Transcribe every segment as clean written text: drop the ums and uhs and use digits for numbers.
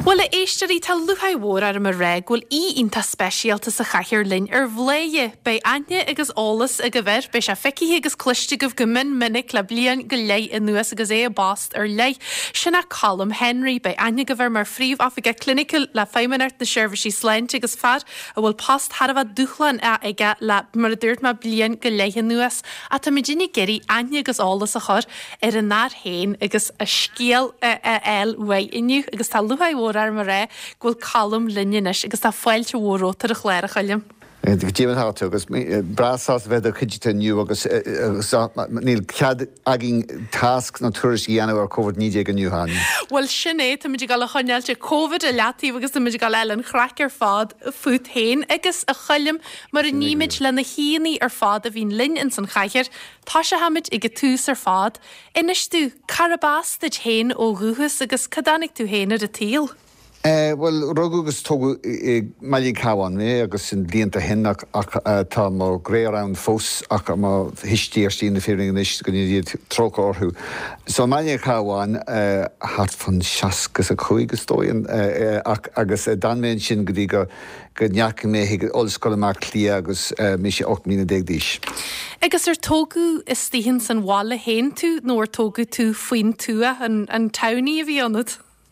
Well, éisteí tá luthahór ar mar ré ghfuil ionta speisialta sa chaithear linn bhléie bei aine agus ólas a go bhir bei se feici agus cluiste go gomin minic le blian go lei in nuas agus é a bast ar lei. Sinna Colm Henry bei aine go bhir mar phríomh afige clinical le féimeart na seirbhísí sleint agus fad a bhfuil post Harbh dúchlan a ige le mar a dúirt má blian go lei in nuas a tá midine geirí aine agus ólas a chur ar an nar héin agus a scéal el wei inniu agus tá luthahór ar mar ré ghfuil Colm linneis agus tá fáilte mhórótar a chléir a chuilm. Díman hátu agus brasás bheith a chuidte nniu agus níl cead agin task na tuairis dhéanamh ar COVID-19 an nniuhan. Well sinné tá muidir gal a chuneilte COVID a letíh agus tá muidir gal eile chracar fád fut héin agus a chuilm mar a níimiid le na híanaí ar fád a bhín linn in san chaichear tá se haimiid ag túús ar fád inis tú carabás de héin ó ruúchas agus cadannig tú héanaar a tíl. Well, rugus tógu Malin Cowan, agus sin blianta hen ach tá má gréarán fós ach má histí ar stína féring is go níiad troch orthú. So Malin Cowan hat fan seascas a chuigus dóin agus danméin sin go dtí go neach mé hiag ollscoil amach clí agus mí sé 8 díis. Agus tógu is stíhinn san bhála héin tú nóir tógu tú faoin túa an towní a bhí anad?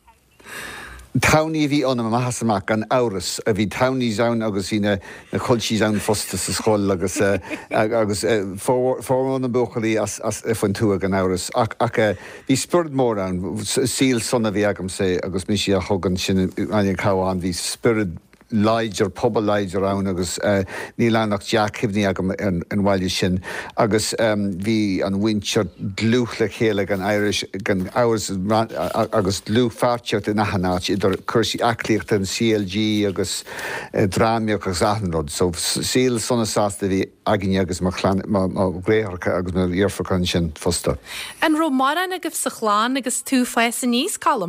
Towní bhí anam mahasamach an áras a bhí towní zán agus hí na chuilsí zán fosta sa scóil agus fórmán an buchalí as fan túa an áras ach bhí spirid mór an síl sonna bhí agam sé agus mí sé a thugann sin an Cowan hí spirid leidir, pobl leidir ann agus ní lánach deachhní agam an bhaile sin agus bhí an winter glúch le chéile gan Irish gan áras agus glúch farteart in nachhanáit idir chuirsí aclíocht an CLG agus drámíoch agus ahanrod. So síl sonna sásta bhí aginine agus má gréarcha agus mar iarfachan sin fosta. An Romáran agus sa chláán agus tú fees a níos Colm?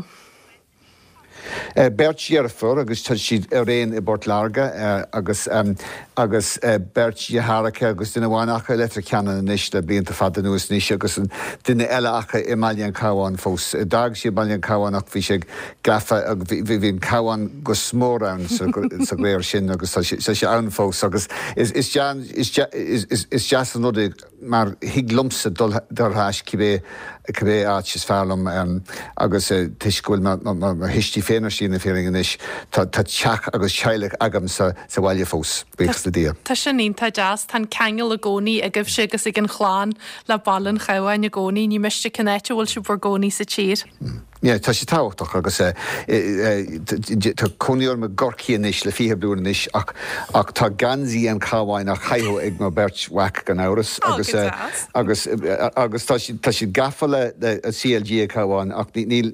Bert Jerfer agus tá siad réon I Bort Larga agus Bert Jeharacha agus duine bháinacha letra ceanna níos le blianta fada nuas níos agus duine eile acha I Malin Cowan fós. Dag sé Malin Cowan ach bhí sé gafa bhín Cowan go smór ann sa gréir sin agus sa sé ann fós agus is deas an nudaigh mar hiag lumsa dortháis cibé áit is fearlam agus tuiscúil mar histí féinar sína féring inis tá teach agus teilech agam sa bhaile fós béchas le dia. Tá sin ínta deas tá ceangal a gcónaí a gibh sigus ag an chláán le ballan chaáin na gcónaí ní meiste cinnéite bhfuil siú bar gcónaí sa tír. Tá sé táhachtach agus tá coníor me gorcíanis le fihe blúnis ach tá gansaí an cáháin ach chaithó ag má bert whack gan áras agus tá sé gafa le a CLG a cáháin ach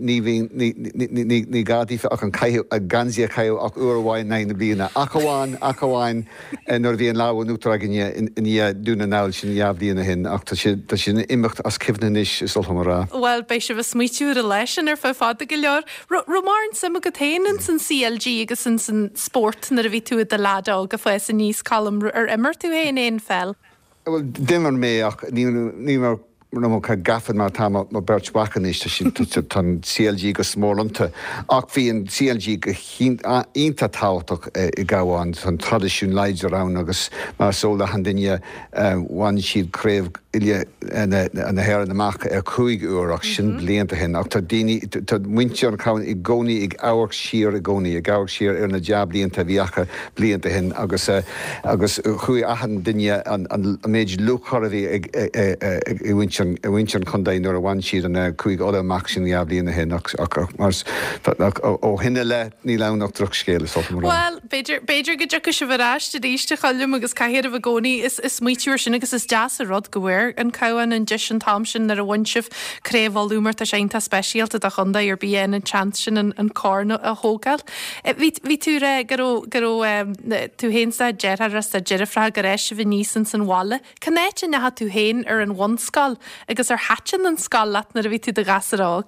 ní gadífa ach an gansaí a chaithó ach uarháin na bliana achaháin nuair bhí an láha nútar aginine in dúna náil sin jabhlíonna hin ach tá sin imimecht as cibhnanis is olhamara. Well, bei se bh smuitiúr a leis ar fá fáda go leor. Romárin sama go téanann san CLG agus san sport na a bhí tú a láda go fees a níos Colm ar immer tú héin éon fel? Well, dimar mé ach ní mar nó cha gafan mar tá má bert wachan is sin tan CLG go smórlanta ach bhí an CLG go ionta táhachtach I gáháin tan tradiisiún leidir ann agus mar sóla han duine bhain siad créimh ile an héir amach ar 5 uair ach sin blianta hin ach tá muinte an cáin I gcónaí ag áhar siar a gcónaí ag áhar siar ar na deab blianta bhíacha blianta hin agus chuí achan duine an méid luchar a bhí ag winter chundain nuair a bhain siad an chuig ola amach sin deab blianta hin ach ó hinne le ní lánach druch scéile so. Well, Beidir go deach se bhrás de ríiste chailm agus caihéad a bh gcónaí is muitiúir sin agus is deas a rud go bhfuir an Cowan an Dish an Thomson ar a bhaintsih créomhálúmar tá sénta speisialta a chunda ar bíon an chant sin an córna a hógáil. Bhí tú tú hénsa dearras a dearafra go rééis bhí níosan san bhála. Canéite netha tú héin ar an bhanscáil agus ar hatin an scálat na a bhí tú de gasarág.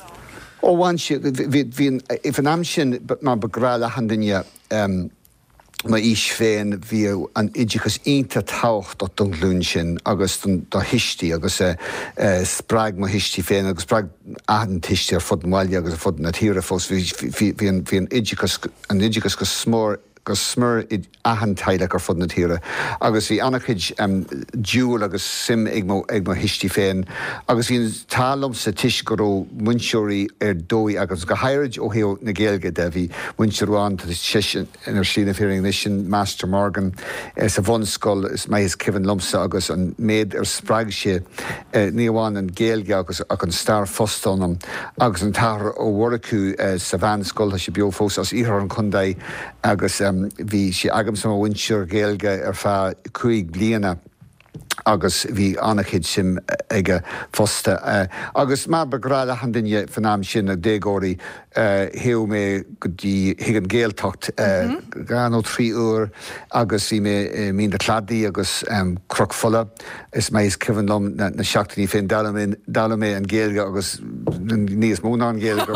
Ó bhain si bhín if an am sin má begrá le han duine ma is féin bhí an idirchas ionta tácht don glún sin agus do histí agus sppraig má histí féin agus sppraig an tistí ar fud máile agus fud na tíre fós hí an idirchas go smór go smur ahantaide gur fud na tíre. Agus hí annachid dúil agus sim ag mo histí féin. Agus hín talm sa tiis go muinseoirí dói agus go hairid ó héo na Gaeilge de bhí muinseoráin inar sína féring sin Master Morgan sa bhunscoil is mai is Kevin Lumsa agus an méid sppraig sé níomháin an Gaeilge agus ach an star fostónam agus an tar ó Warracu sa bhanscoil sé bio fós as ihar an chundaid agus bhí sé agam sam bhainseoir Gaeilge ar fá 5 bliana agus bhí annachid sim ige fosta. Agus má begráile an duine fanám sin a dégóirí héo mé go dtí higan Gaeltacht gan ó 3 uair agus bhí mé mín de chladdaí agus crocfola is mé is Kevin Lum na seachtaí féin dala mé an Gaeilge agus níos múna an Gaeilge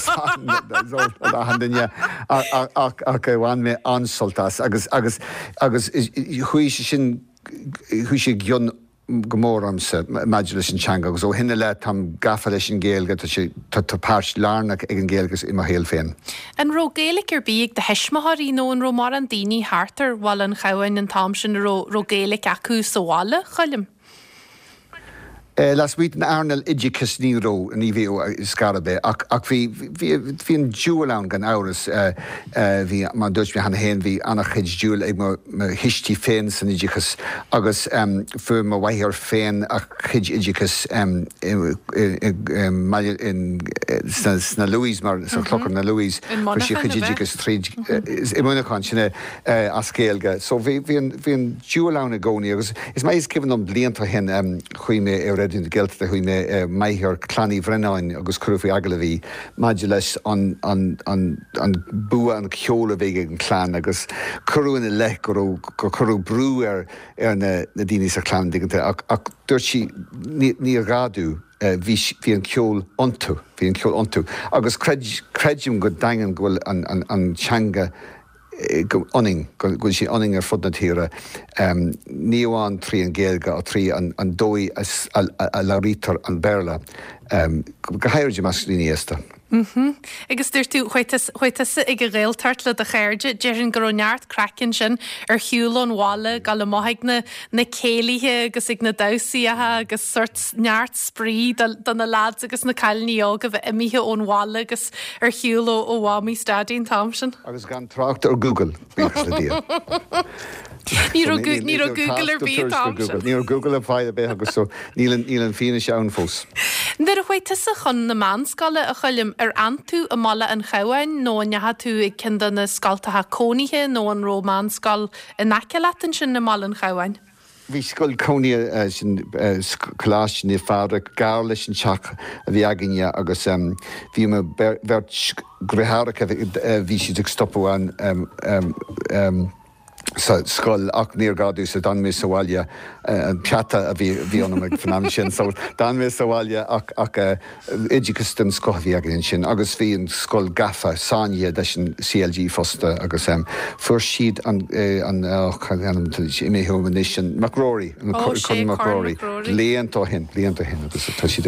an duine ach bhain mé ansoltas agus chuí sin hu sé gion gomór amsa maidir leis an teanga agus ó hinne le tam gafa leis an Gaeilge tá páirt lárnach ag an Gaeilge ima héal féin. An ró Gaelic ar bíag de heismathaí nó an ró mar an daoine háartar bhil an chahain an tam sin ró Gaelic acu sa bhála chuilim? Las bhí an airnal idirchas níró ní bhío Scarabé ach bhí an dúil ann gan áras bhí má dúirt mé hana héin bhí annachid dúil ag mo histí féin san idirchas agus fu má bhaithar féin ach chid idirchas na Louise mar sa clochar na Louise chu sé chid idirchas tríd i munaán sinna as Gaeilge. So bhí an dúil ann a gcónaí agus is mai is civann an blianta hen chuí mé in geld a hui me maihir claní brennain agus curúfi agla bhí maidir leis an bua an ceola bhéige an chlán agus curúin le go curú brú ar na daoine sa chlán digganta ach dúirt si ní radú hí an ceol ontu agus creidjum go daingan gohfuil an teanga go oning go sí oning ar fud na tíre níomháin trí an Gaeilge a trí an dói a larítar an Berla go hairid mas líní éasta. Agus dúir tú chuitas ag go réaltart le a chéirde dearann go neart cracin sin ar hiúlón bhála gal le maithaig na céalaithe agus ag na dasaíthe agus suirt neart sprí don na lads agus na cailní ága bheith imithe ón bhála agus ar hiúil ó bhámí stadín Thompson. Agus gan tracht ar Google bíchas le dia. Ní Google ar bí Thompson. Ní Google a bhaid a bheith agus so nílan fína se an fós. Dar a chuitas a chun na manscala a chuilim ar antú a mala an chahain nó an neha tú ag cinda na scaltatha cónithe nó an rómánscal in acelatin sin na mala an chahain? Bhí scoil cóní sin choláis ní fára gar leis an teach a bhí aginne agus bhí me beirt gretharacha bhí si ag stoppaháin sa scoil ach níor gadú sa dan mé saháile an peata a bhí anam ag fanam sin, so dan mé saháile ach idirchas den scothí agin sin, agus bhí an scoil gafa sáine de sin CLG fosta agus fuair siad an imméhuamanis sin McRory, chun McRory, léantá hin agus tá siad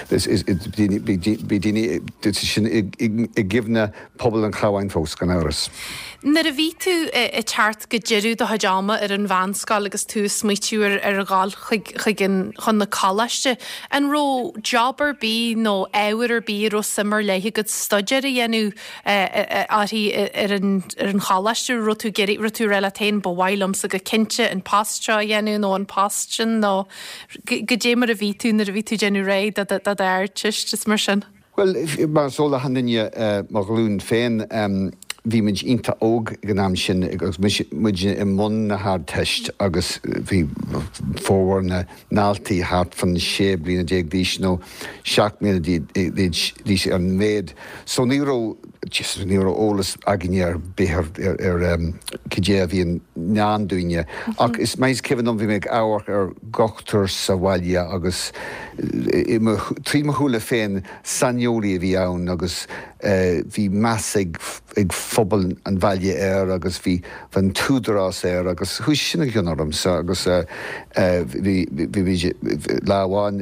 bí daoine sin i gibhne pobl an chahain fós gan áras. Nar a bhí tú i teart go deirú do hadáma ar an bhanscal agus tú smuitiúir ar a gáil chun na cálaiste an ró jobbar bí nó éhar bí ró simar leithe go studiar a dhéanú áí ar an chálaiste ru tú relatéin bhhailm sa go cinnte an pastra dhéanú nó an pastin nó go démar a bhí tú nar a bhí tú genú réid a air tuis mar sin. Well, mar sóla handaine mar glún féin bhí muid ionta óg gnáam sin agus muid i mún na hard teist agus bhí fóhhar na náltaí hart fan sé blina déag díos nó 7 mí dís an méid. So ní ólas aginnéar béthar ar cidé bhí an neandúine. Ach is meis cehann bhí méid áhar ar gochttar sa bhaile agus trí thula féin sanneolaí a bhí ann agus bhí meas ag phobal an bhaile agus bhí van túdarrás agus chuis sinna gionarm agus bhí láháin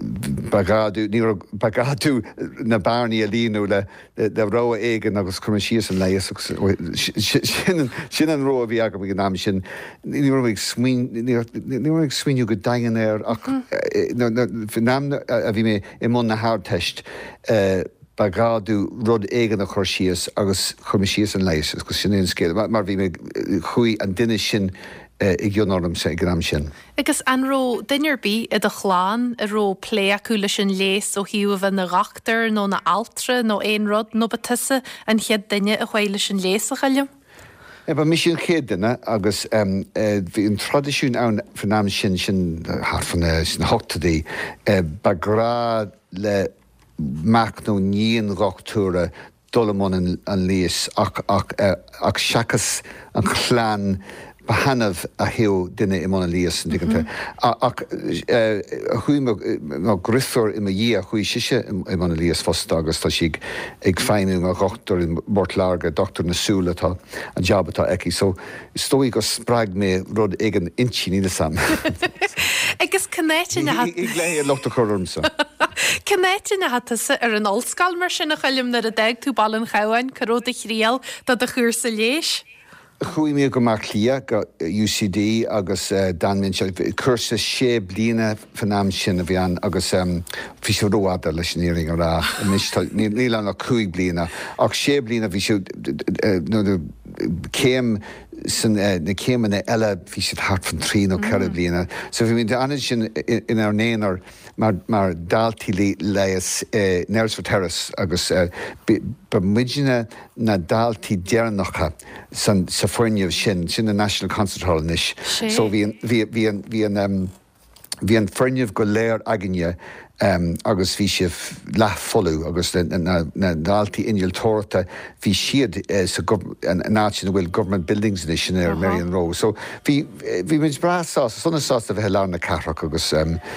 bagadú na barnaí a líú le rá éigen agus chu síos an leias sin an ró a bhí agam ná sin ní swinú go dagan ach náam a bhí mé I món na háteist bagadú rud éigen a chuirsíos agus chumisíos an leias go sin scéil, mar bhí mé chuí an duine sin I gionarm sé gram sin. Agus anró duinearbí I do chláán a ró plé acu leis an léas ó hiú bheith na reachtar nó na altra nó éon rud nó batise an chead duine a chuil leis an léas a chailm? Ba mis sin chéadna agus bhí an tradiisiún ann fannáam sin fan sin hotadaí bagrá le meach nó níon rochtúra dolamón an léas ach seachas an chláán bahanamh a hiú duine I mna lías an digganta. Ach chuí má griffar I dhé a chuí siise I mna lías fosta agus tá si ag féinú a rochttar in Mortlága Dr. Nasúlatá an jobbatá eici, so stóí go sppraag mé rud ag an intíní na sam. Agus cnéitina Ig lé lochta chormsa. Cnéitina hatasa ar an olscail mar sin a chailm na a deag tú ball an chaáin caróda chríal dat a chuir sa léis. Chuí mé go mar lia go UCD agus danmin cursa sé blina fannáam sin a bhían agus fi se roiada leis níring ará ní an a chuig blina ach sé blina bhí céim na céimena eile bhí si hart fan trí ó ceir blina. So bhí mé an sin in ar néanaar mar daltaí leias Neirs Terrace agus ba muidirna na daltaí dearnacha sa foirneamh sin na National Concert Hall inis. So bhí an foirneamh go léir aginne agus bhí sih lefolú agus na daltaí inneal tóirta bhí siad náitina bhfuil government buildings in sin ar Marion Row. So bhí mid brasá sunnasásta bheit lá na carach agus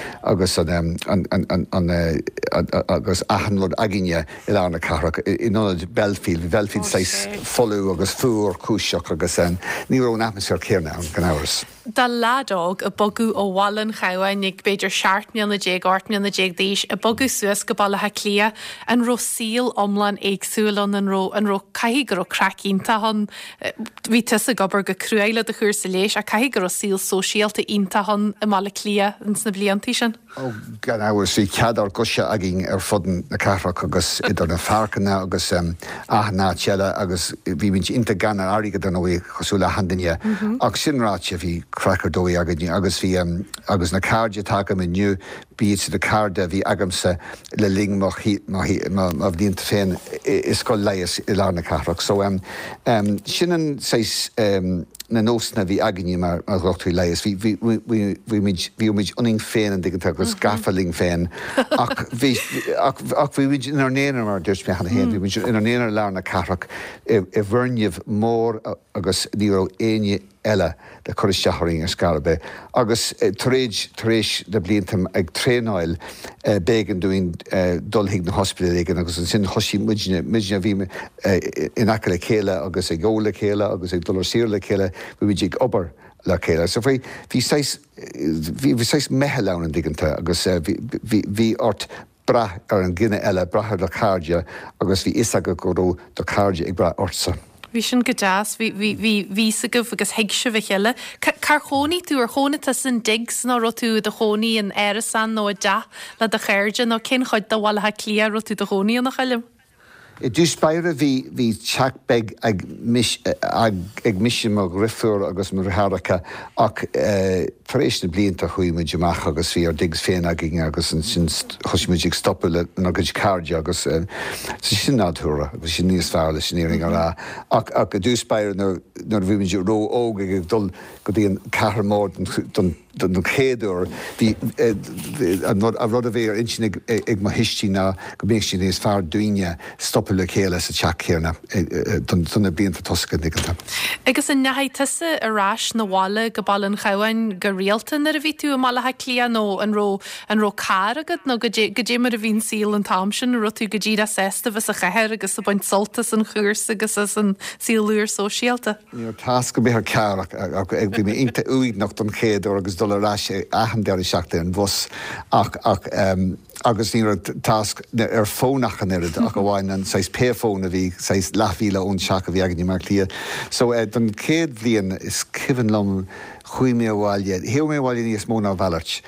ahanlód aginne I lá na carach I nóid Belfield 6 folú agus fuúr cúiseach agus ní rón atmosfér céirna an gan áras. Tá ládóg a bogu ó bhálan chaáin ag beidir 16 na déag 8 na déag díis a bogu suas go ballathe clia an ró síl omlan éagsúlan an ró caigur ó cracínta hon bhí tusa gobar go cruúile a chuir sa léis a caigur ó síl sóisialta ínta hon I mala clia ins na bliantí sin. Ó gan áhar sí ceadar goise agin ar fodan na carach agus idir na farcanna agus ahanná teile agus bhí mint inta gan áige don óí chosúla handaine ach sinráte bhí crackar dóí agadní agus bhí agus na cardide take me nniu bíad de carda bhí agamsa le ling má bhíonnta féin is go leias I lá na carach. So sinan seis na nósna bhí aginní mar rochtú leias. Bhí muid uning féin an digganta agus gafaling féin ach bhí muid inar néanaar mar dúirt me hana héin, bhí muid inar néanaar lá na carach I bhirneamh mór agus níró éine eile de choristeaching ar Scalbe. Agus taréis de bliantam ag trénáil bégan dúin dulthaigh na hospitaléigen agus an sin hosí midne bhí in aice le chéile agus ag ggóla chéile agus ag dul sír le chéile bhí muid ag obair le chéile. So bhí seis methe lán an digganta agus bhí ort brath ar an gine eile brathir le cardia agus bhí isaga go ró do cardia ag brath orsa. Bhí sin go deas hí sagah agus heigse bheith heile. Car choní tú ar chónata san digs ná ro tú de choní an airasan nó a de le de chéirde nó cin chuid do bhhailthe clia ro tú de choní an nach chailm. I dús beire bhí teach beg ag misim a griffúr agus mar háracha ach taréis na blianta chuí mu deach agus bhí ar digs féin agin agus an sin chosmuidig stoppile an agus cardia agus sin náúra agus sin níos fearr le sinnéing ará ach a dús beire nar bhí muidir ró óga ag dul go dtíon cethar mór don chéadúir a rud a bhéir insin ag má histí ná go méid sin níos fearr duine stop capúla chéile sa teachchéarna donna blianta tosca digalta. Agus in nehaid tusa arás na bhála go ballan chahain go réaltain ar a bhí tú mála ha clían nó an ró cá agad nó go dé mar a bhín síl an tamsin ru tú go ddí a sésta bheits a cheir agus a baint soltas an chuús agus as an sílúir sóisialta. Níor tas go bethar ceach ag bhí mé inta uid nach don chéadú agus dulrás ahan deir seachta an bhs agus ní task ar fónachan irid ach go bhhain an 6 pfóna bhí 6 lethhíle ón seach a bhí aganí mar clia. So don céad bhíon is civan lom chuí mé bháile, hiú mé bháile níos móna bheirt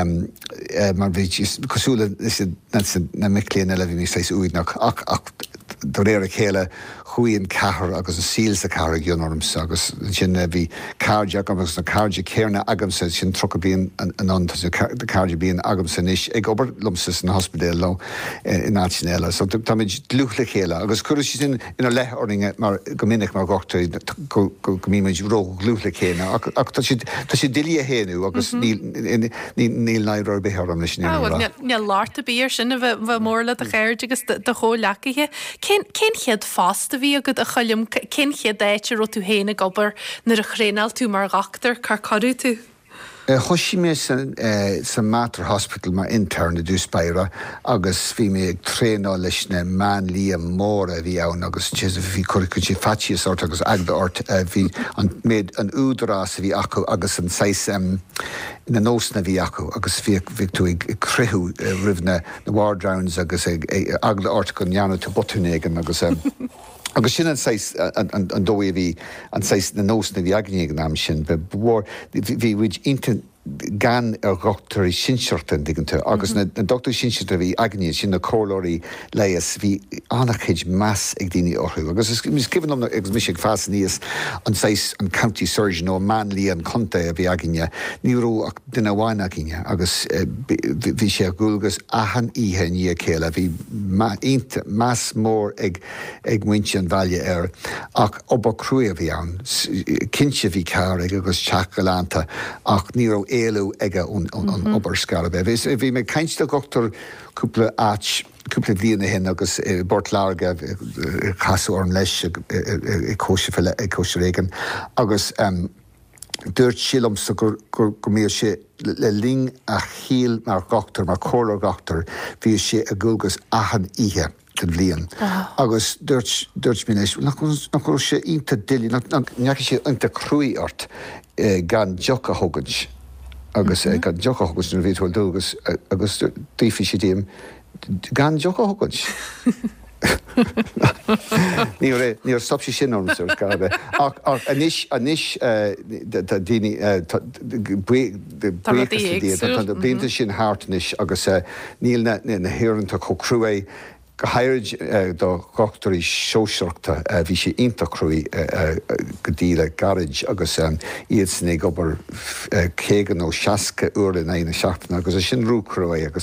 mar bhí cosúla na miclíon eile bhí mí 6 uidnach ach do réir a chéile chuíon cethir agus an síl sa cethir gionarms agus sin bhí cáirde agus na cáirde céirna agamsa sin trocha bíon an de cáirde bíon agamsa níos ag obair lumsas na hospidéal lo in náisinéile. So tá méid luchla chéile agus chuir sin ina lethorninge mar go minic mar gachtaí go míid róg luchla chéine ach tá sé dilí a héanú agus níl naidrar béthar am leis ne láta bíir sin a bheith mórla a chéir agus de chó lecaithe. Cén chiad fásta bhí agad a cholim cén chiad éite ru tú héna gobar nar a chrénal tú mar gachtar carcarú tú? Chosí mé san Mater Hospital mar interne dúspéire agus bhí mé ag tréá leis na man líam mór a bhí ann agus bhí chuircutí fatí sort agus agda ort bhí méid an údarrás a bhí acu agus an 6 na nósna bhí acu agus bhí tú ag cruthú rihna na Wardrowns agus agda ort go neanú tú botúnégan agus agus sin an dói bhí an 6 na nósna bhí agníag am sin bhór bhí bhuiid inte gan ar gachtar í sinseirtain digganta agus na doctor sinseirta bhí agníad sin na cólóirí leias bhí annachchéid meas ag daoine orthú. Agus mis ciban agus mis fás níos an 6 an county surgeon ó manlí an conta a bhí agine níró ach duine bháin agine agus bhí sé gúlgus ahan ihe ní chéile bhí meas mór ag muinte an bhaile ar ach obair cruúa bhí an cinse bhí ceir agus teach go lánta ach níró éilú aige ón obair scarabeh. Bhí mé cainte gochttar cúpla cúpla bhíonna hen agus bort lága chaú an leis cóise régan agus dúirt sílamsa gur mé sé le ling a chial mar gachtar mar cólar gachtar bhí sé a gúlgus ahan ihe den bblion. Agus dúirt mí leis nach sé ionta dilí neach sé ionta cruí ort gan jocha thugans agus gan jocha thugus na bhíthil dúgus agus dífi sé díim gan jocha thugans. Níor stop sé sin orm ar scarbe. Ach anis daoine blianta sin háartnis agus níl na hiúranta cho crué go hairid do gachtarí seoiseachta bhí sé ionta cruí go díle garid agus iad sna gobar cégan ó 60 uair in éana seachtainna agus sin rú crué agus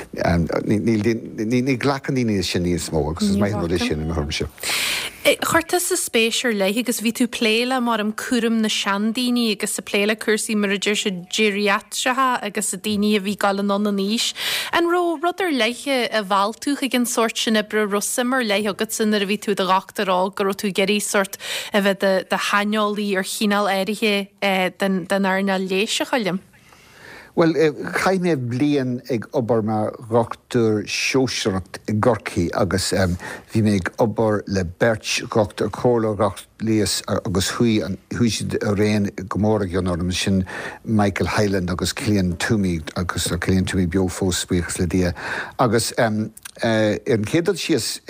ní ghlachan daoine sin níos mó agus is maith nó sin in thurmse. Chuirtas sa spéisiir lei agus bhí tú pléile mar an cuaram na seandaoine agus sa pléile cuasaí mar idir se geriatratha agus sa daoine a bhí galan an níos. An rudidir leiche a bhhailtúcha gin sort sin ibre rosimar lei agad sin ar a bhí tú de gachtarrá gur tú geirí sort a bheith de haneolaí ar chinál éirithe den arna léise chalim. Well, chaimé blian ag obair mar gachtar seoisireacht i Gorcaí agus bhí mé ag obair le beirt gachtar cóla gacht lías agus chuí siad a réon gomóra gionarm sin Michael Hyland agus Cillian Toomey agus Cillian Toomey beofós buchas le dia. Agus an cédal sias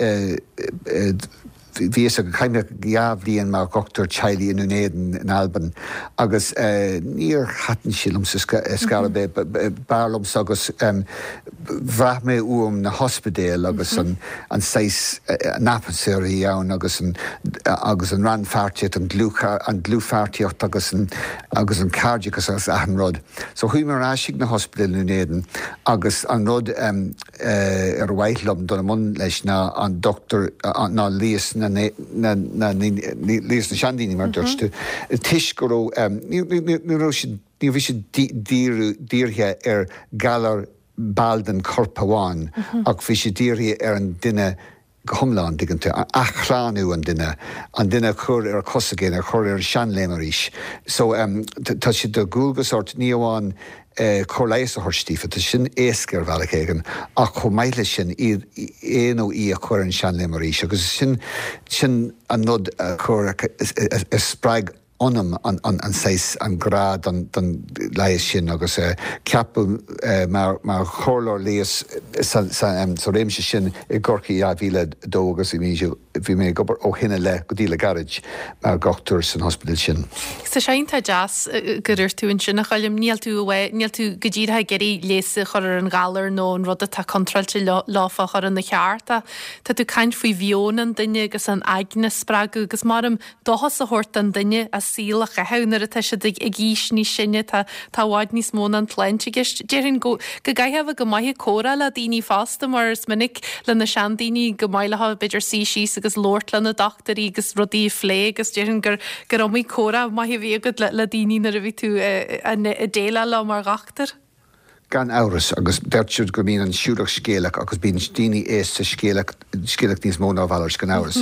Bhí a chaimime geabhlíonn mar gachtar Chiley in Unéden in Alban agus níor chatan sílam sa scarabeh barlums agus bhreathmé uam na hospidéal agus an 6 napasaí ann agus an ranfartiacht an glúfartiacht agus an cardiacus agus ahanrod. So chuí mar áisiigh na hospidéal in Unéden agus an rud ar bhaithlam donna mun leis ná an doctor ná líos na lís na seandaoine mar dúirte. Tuis go ní bhí sé díorthe ar galar baldan corpa bháin ach bhí sé díorthe ar an duine gomláán diggante achránú an duine chur ar cosagéin ar chur ar seanlémaríis. So tá si do gúlgus ort níomháin choléis a thuirstífa tá sin éascar bhechégan a choméile sin éanú í a chur an seanlémaríis, agus sin an nod chur sppraig onam an seis an grad an leiis sin agus ceapú mar chorlór léas sa réimse sin I gorcaí a bhíle dógus I míisiú bhí mé gobar ó hinine le go dtíle garid mar gachtúir san hospital sin. Sa seinta jazz goir tú in sin nach chailm níl tú go ddír ha geirí léise chur an galar nó an rud tá controllte láfa chur an na chearta. Tá tú caint faoi bhionan duine agus an aigne sppragu agus marm dochas a hort an duine a sílach a henar a te se ag gís ní sinne tá bháid níos móna an tleinte gist. Déirn go gaitheh go maithe córa le daoine fásta mar minic le na seandaoine go mailetha beidir síos agus Lord le na doctorí agus rodí flé agus déirn gur omí córa maithe bhíagad le daoine na a bhí tú a déile le mar gachtar. Gan áras agus bertúd go mín an siúlach scéalach agus bín daoine éasta scéalach níos móna bhhailars gan áras.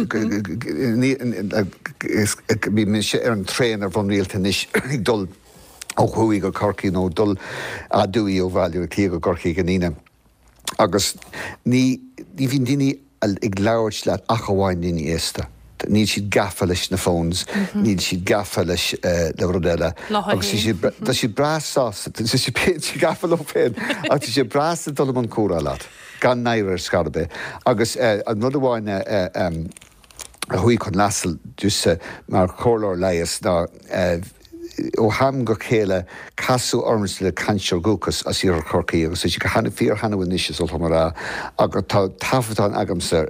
Bhí mé sé ar an tréin ar bhon rialta níos ag dul ó chuí go corcaí nó dul a dúí ó bhhailú a tí go corcaí gan íine. Agus ní bhín daoine ag leabhart le achomháin daoine éasta. Níl siad gafa leis na phones, níl siad gafa leis le rudéile. Agus tá si brásás, tá si gafa le féin, ach tá si brásá dul an cúra leat, gan nair scarbe. Agus an nud amháin a chuí chun lasal dúsa mar chorlór leias ná ó ham go chéile casú ormas le canseir gúcas as ar chorcaí, agus si go hana fíor hanahfuil níos ó thomará, agus tá tafatán agamsa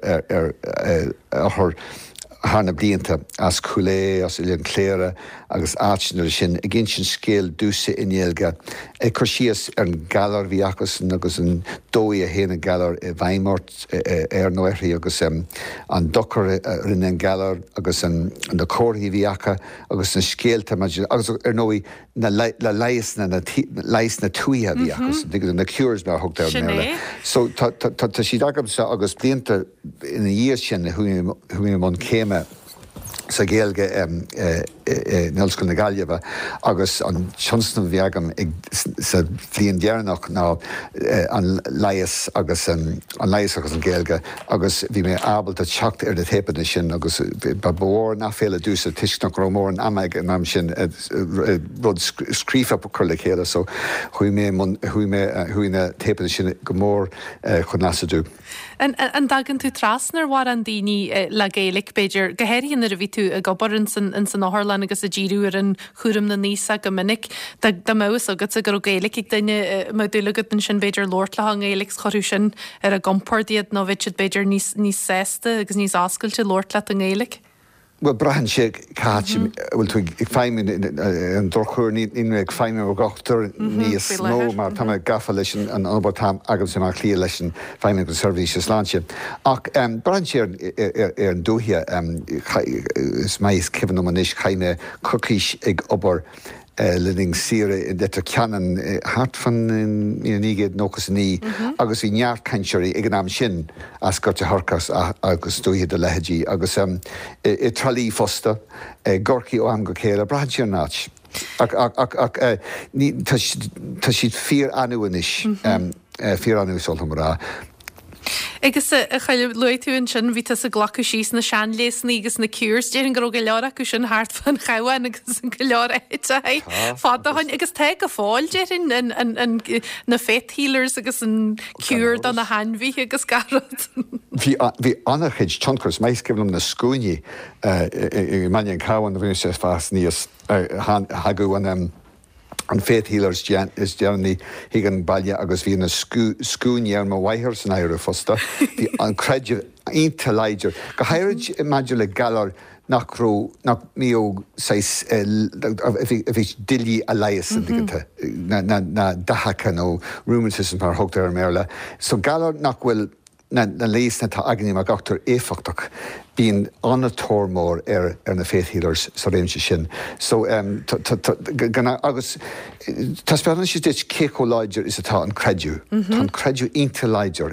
ar hána blianta as culé, as Ilian Cléire, agus áitinar sin, a gin sin scéal dúsa inéalga. Chur síos ar an galar bhíachas agus an dóí a héana galar bhaimort ar nóirí agus an dochar rinne an galar agus an na cóirí bhíacha agus an scéalta agus ar nóí le leias na tuíthe bhíachas, digus na cures mar thugta ar méile. So tá siad agamsa agus blianta ina dhíos sin na thuí man céime sa géalge nelscoil na Gaillimhe agus an tionsna bhíagam sa bhíon dearnach ná an leias agus an géalge agus bhí mé ábalta teacht ar na tépana sin agus ba bór nach féle dúsa tuisnach rómór an amaig an am sin rud scrífa chur le chéile, so chuí na tépana sin go mór chun nasadú. An dagan tú trasnar war an daoine le Gaelic beidir gohéiríonn ar a bhí tú a gobar in san áthlan agus a ddíú ar an chuúram na níosa go minic da mós agat a gur Gaelic ag daine má dúlagad an sin beidir Lord le an Gaelic choú sin ar a gompardiad nó bhid beidir níos sésta agus níos ascailte Lord le an Gaelic. Well, brahan sé cáit bhfuil tú ag feimmin an dorchúir ní ag feimmin ó gachttar níos nó mar tá gafa leis an anbatám agam sem mar clí leis an feimmin go servíses láse. Ach brahan sé ar an dúthe is mais cifann am anis chaine cookies ag obair living sire dat ceanan hart fan nígéad nóchas ní agus í neart canseirí ag an am sin as go te thorcas agus dúthe de lehéidí agus i tralí fosta gorcaí ó am go chéile brahad sé náit. Tá siad fíor anúis fíor anú solthamrá. Agus a chaile luúin sin ví a glacu síos na seanlés nígus na cures, déan go go leara acu sin hart fan chahain agus an go leara éte fádahain agus te go fáil déirn na fethílers agus an cure don na hanmhí agus garad. Bhí annachid tioncras meis ciblam na scúine man an cáhain a bhíine sé fás níos hagu an féthílers is dearní hí an bailile agus bhí na scúine ar má waithir san éire fosta, hí an creidir ionta leidir. Go hairid imaidir le galar nach mío bhí dilí a leias na dachacha nó rheumatism ar thugtar ar méile. So galar nach bhfuil na lís na tá agní a gatar éfachtach bíon anna tómór na faith-healers sa réimse sin. So agus tá speanna si dit céó leidir is atá an creidú. Tá an creidú inte leidir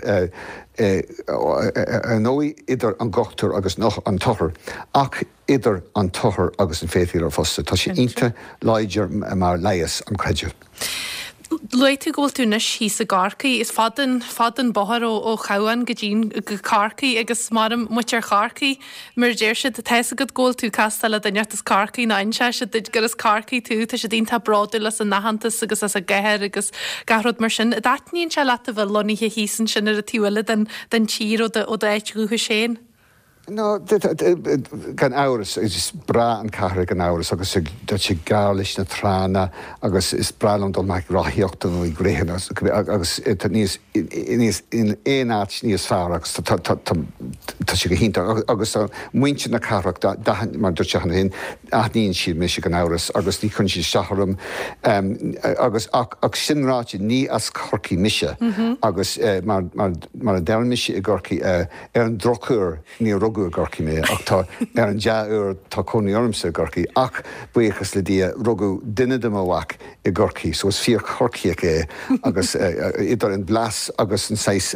nóí idir an gatar agus nach an tochar ach idir an tochar agus an faith-healer fosta. Tá sé inte leidir mar leias an creidú. Leite ggóil túna sí a garcaí is fadan bothar ó chaáin go dín go carcaí agus marm mutear charcaí mar déir si a teise go ggóil tú castal a daneart is carcaí na einse si duid gur is carcaí tú tá sé dínta braúlas a nahantas agus as a gheir agus garrod mar sin. Daitníonn se leat a bfuil loníthe hísan sin ar a tíile den tír ó éit grútha sé. No, gan áras is bra an cahar gan áras agus dat sé gális na trána agus is bralam dul meid ráthíochtta nó I gréhan agus níos in éáit níos fear agus tá sé go hínta agus muinte na carach mar dúirteachna hin aithníonn siad mé sé gan áras agus ní chun sí seaharm agus ach sinráte ní as corcaí mise agus mar a deirmise I gorcaí ar an drochúr ní rug gorci mé ach tá ar an deaúr tá coní ormsa gorci ach buchas le dia rugú duine de mhaach I gorci so is fíor chorciach agus idir an blas agus an seis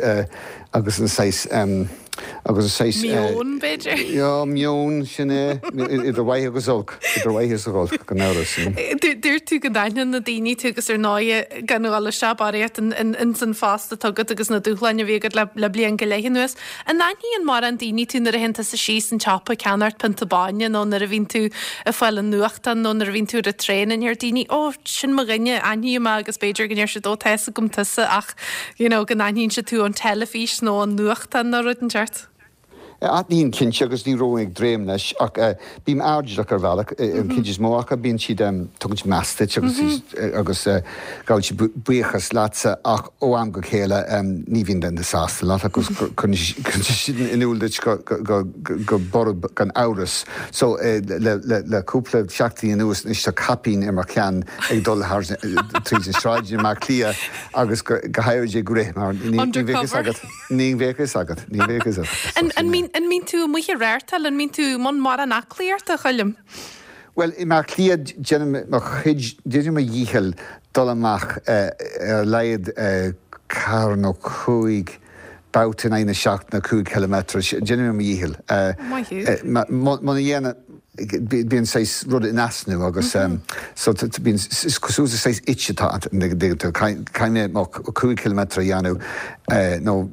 Mion beidir? Ja, mion sinné idir waithe agus olc, idir waithe agus olc gan áras. Dúir tú go daine na daoine tugus ar náide gan bhile se baréit in san fásta tugad agus na dúchleine bhígad le blion go leiche nuas. An naíon mar an daoine tú nar a henanta sa síos an teapa ceanart pintabáine nó nar a bhín tú a fáil an nuachtan nó nar a bhín tú a tréin ar daoine sin mar rinne aníime agus beidir gnéir se dó teasa gom tusa ach gan naíonn se tú an telefís nó an nuachtan na rud an teart. Níon cinse agus ní róig dréim leis ach bím áideach ar bhealach an cinnis mócha bíon siad tugann measteit agus gáil si buchas lása ach ó am go chéile ní bhíon den de sásta lá agus chun siad inúilid go borb gan áras. So leúpla seachtaí nuas is tá capín ar mar cean ag dul trí an sráidine mar clia agus go hairde go réith mar ní bhéchas agat. An mín tú muiche réirtal an mín tú man mar an aclíart a chuilm? Well, I mar cliad déidir mar díhel dul amach leiad car nó chuig boutin aine 7 na 2 kilometr déidir mar díhel. Man dhéana bíon 6 rud in asnú agus so bíon cosúsa 6 itsetá caiime má 2 kilometr dhéanú nó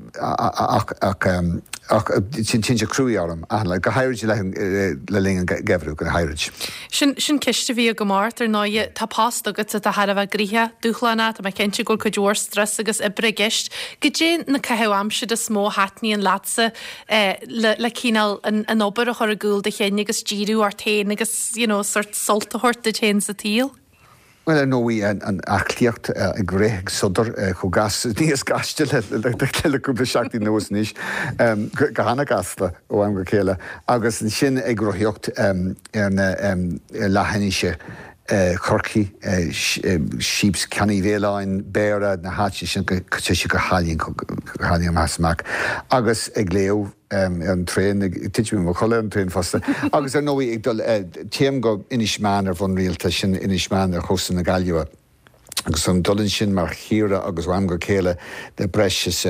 ach sin tinse cruúarm le go hairid le líon gefrú go hairid. Sin ciste bhí go máirt ar náide tápás agus a Harbh gríthe dúchlanna a cinnte go go dúir stress agus ibre gist. Go dé na cehamse de smó hatníí an lása le cíál an obair a chur a gúil de chéine agus díú ar tain agus sort soltathirt de chéin sa tíl. Well, nóí an aclíocht a gréig sodar chu gas níos gaiste le cúpla seachtaí nuas níos go hána gasta ó am go chéile agus an sin ag grothíocht ar na lehanise chorcaí síps ceannaí bhéláin béire na háte sin go hálíonn measach agus ag léomh an tréin tiitimi mo choile an tréin fasta. Agus ar nóí ag dul téim go inismeán ar bhn rialta sin inismeán ar chosan na Gaillimhe. Agus an dulinn sin mar chiaire agus bham go chéile de breis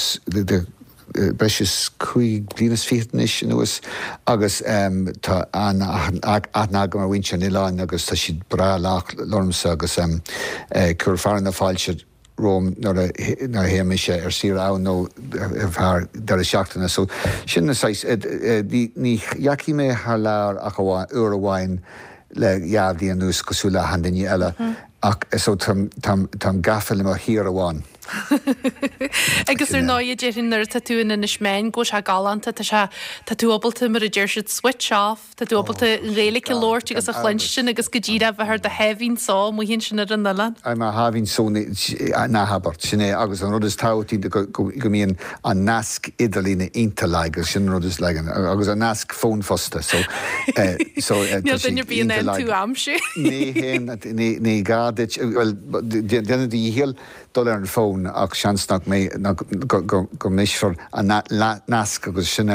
breis chuig blianas fiachtanis nuas agus tá aithna go mar bhainte an Ileáin agus tá siad bra lách lormsa agus cur fear na fáilte Róm nar héimiise ar siar ann nó bhar dar a seachtainna. So sin na ní jací mé th lear ach uair amháin le gheabhdaí an nús cosúla handaine eile ach so tam gafail mar hir amháin. Agus ar náide déirn ar tatúin in isméin go se galanta tá túbalta mar a déir siid switch off, tá túbalta réala lóirt agus a chlein sin agus go ddíra bheit de hehín sá mu hín sin ar an nalan. Mar hahín só náhabart sinné agus an rud is tátíí go mííon an nasc idirlína intaleigus sin rud is legan agus an nasc fón fosta Níl bíon tú amsú. Ní gáid déanana dí híal dul ar an fón ann ach seansnach mé go misisiir a nasc agus sin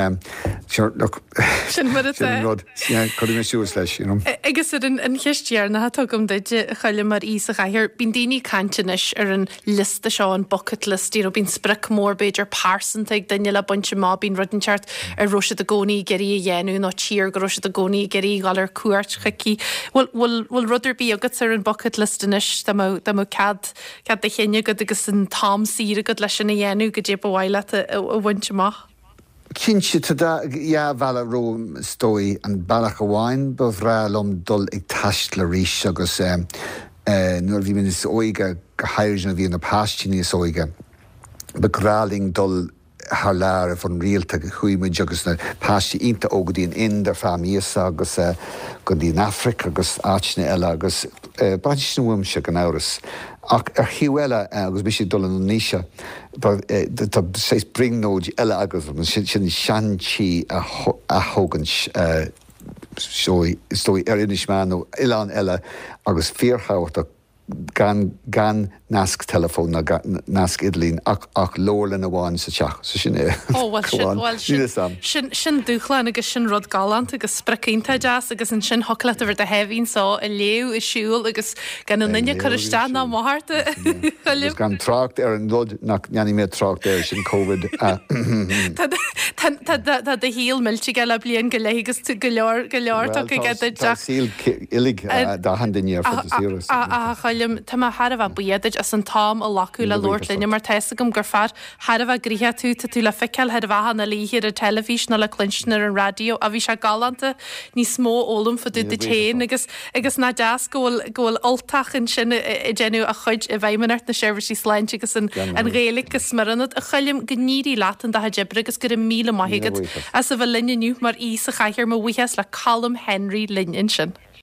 rud chuí mé siús leis. Agus an chiistear na tugam deide chaile mar í a chair bín daoine cantinis ar an lista seo an bucket list í bín spric mór beidir pásanta ag daine le bunte má bín rudenseart ar roise a gcónaí geirí a dhéanú nó tír go roise a gcónaí geirí gáil ar cuairt chaici. Bhfuil rudidir bí agat ar an bucket listanis mó cad de chéine go agus an tám síra go leis sinna dhéanú go dé bhhaile a bhainte má. Cinse bhela róm stói an bailach a bháin ba bhrálum dul ag taiist le rís agus nuair bhí min is óige go háir na bhí na páisttíní is óige. Begráling dul haar leir van réalte chuimiid agus na páistí ionta ógadíon indar fámíos agus go dtí in Africa agus áitne eile agus baint na bhuiimse gan áras. Ach ar chiú eile agus bhí sé dul an níise tá sé bringnóid eile agus sin seantí a thugans stói ar inismán ó Ileán eile agus fíorchaáta gan nasc telefón na nasc idlín ach lórlan a bháin sa teach. So sin sin dúchlein agus sin rud galant agus spracínta deas agus an sin hola a bhir a hefhín sá a léú i siúil agus gan an nine chuirteán ná máharta. Gan tracht ar an dod nach neanní mé tracht ar sin COVID. Tá de híal millte geile blion go légus tú go leor síl ilig dá handaíar fotosíras. Chailm tá Harbh buiad as an tám a lacu le Lordlinne mar teise gom gur far Harbh gríthe tú le ficiil Harbh na líhir a telefís na le clinsnar an radio a bhí se galanta ní smó ólam fa dú de téin agus na deas ggóil altachan sin i dénú a chuid a bhaimeart na seirbhsí sleint agus an rélik go smarannad a chailm gníí látan de jebre agus gur míle maigad as a bh linneniu mar í a chaithir mo bhuihes le Callum Henry Lynn sin.